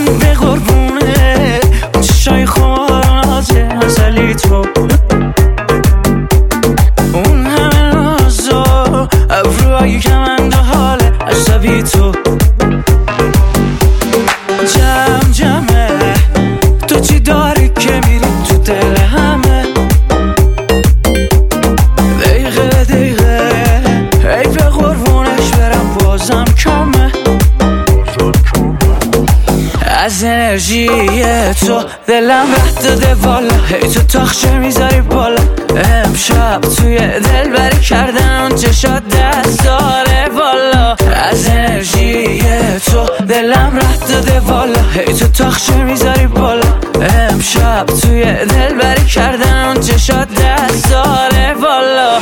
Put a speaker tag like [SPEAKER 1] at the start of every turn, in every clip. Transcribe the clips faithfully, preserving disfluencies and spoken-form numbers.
[SPEAKER 1] به قربونه اون چشای خوراز ازلی تو، اون همه نازا ابروهایی که من دا حال عصبی تو. جمع جمعه تو چی داری که میری تو دل همه، دقیقه دقیقه ای به قربونش برم بازم کمه. از انرژی تو دلم رد داده والا، هی تو تاخچه میذاری بالا. امشب توی دل بری کردن اون چشات دست داره بالا. از انرژی تو دلم رد داده والا، هی تو تاخچه میذاری بالا. امشب توی دل بری کردن اون چشات دست داره بالا.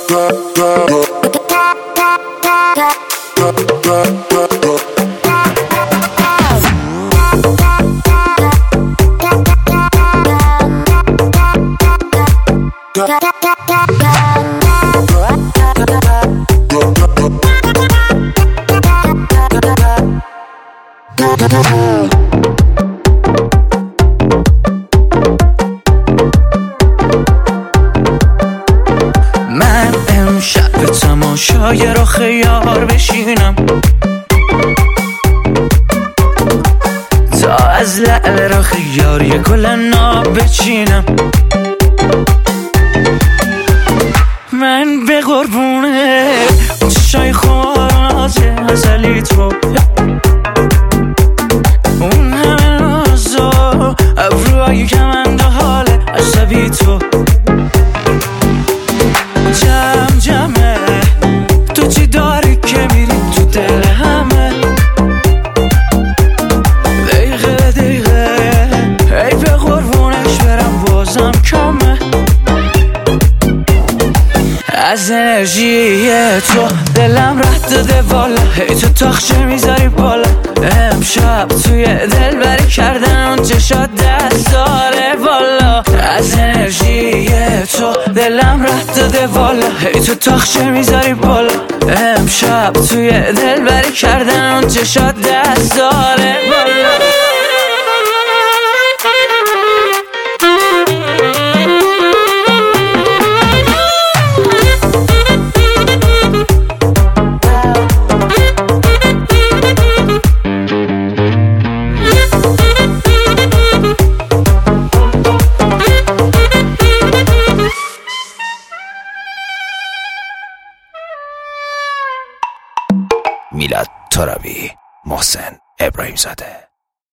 [SPEAKER 1] من امشب به تماشای رخ یار بشینم، تا از لعل رخ یار یه گل ناب بچینم. من به قربونه اون چشای خوراز ازلی تو، اون همه نازا ابروهایی که من دا حال عصبی تو. جمع جمعه تو چی داری که میری تو دل همه، دقیقه دقیقه ای به قربونش برم بازم کمه. از انرژی تو دلم رد داده والا، هی تو تاخچه میذاری بالا. امشب توی دل بری کردن اون چشات دست داره بالا. از انرژی تو دلم رد داده والا، هی تو تاخچه میذاری بالا. امشب توی دل بری کردن اون چشات دست داره بالا.
[SPEAKER 2] میلاد طارمی، محسن ابراهیم زاده.